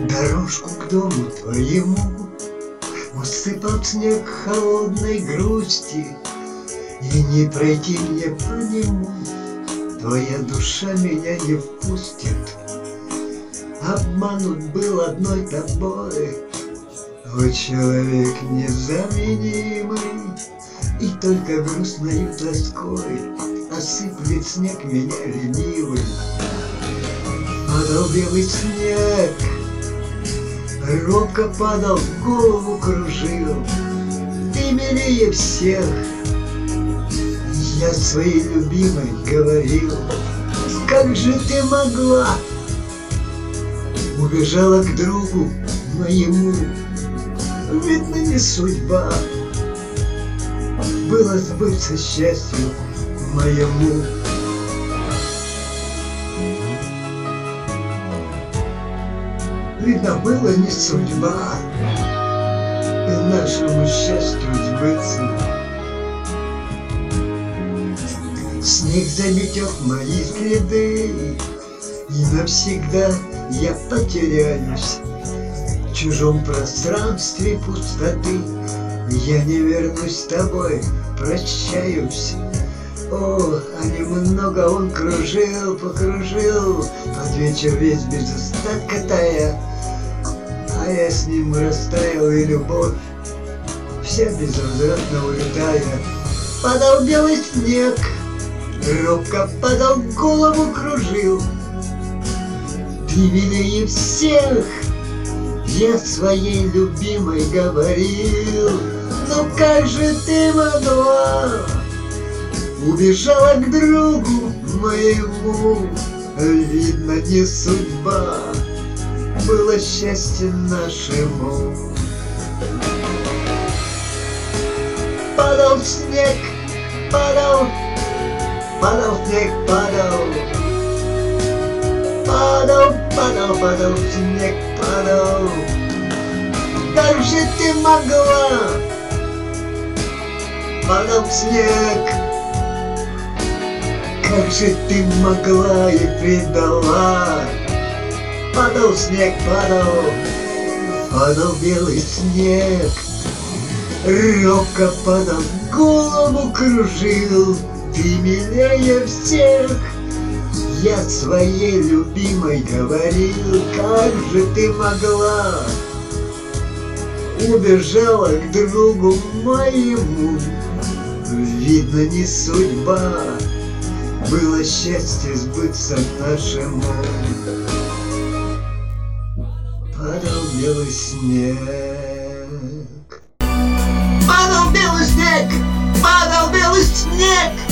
Дорожку к дому твоему усыпал снег холодной грусти, и не пройти мне по нему, твоя душа меня не впустит. Обманут был одной тобой, о, человек незаменимый, и только грустною тоской осыплет снег меня ленивый. Падал белый снег, робко падал, голову кружил. Ты милее всех, я своей любимой говорил. Как же ты могла? Убежала к другу моему, видно, не судьба. Было сбыться счастью моему. Видно, было не судьба и нашему счастью сбыться. Снег заметет мои следы, и навсегда я потеряюсь в чужом пространстве пустоты. Я не вернусь с тобой, прощаюсь. О, а немного он кружил, покружил под вечер весь без остатка тая, а я с ним растаял, и любовь вся безвозвратно улетая. Падал белый снег, робко падал, голову кружил. Ты милее всех, я своей любимой говорил. Но как же ты могла? Убежала к другу моему, видно, не судьба. Было счастье нашему. Падал снег, падал, падал снег, падал. Падал, падал, падал снег, падал. Как же ты могла? Падал снег, как же ты могла и предала? Падал снег, падал, падал белый снег, робко падал, голову кружил. Ты милее всех, я своей любимой говорил. Как же ты могла? Убежала к другу моему, видно, не судьба. Было счастье сбыться нашему. Падал белый снег. Падал белый снег, падал белый снег.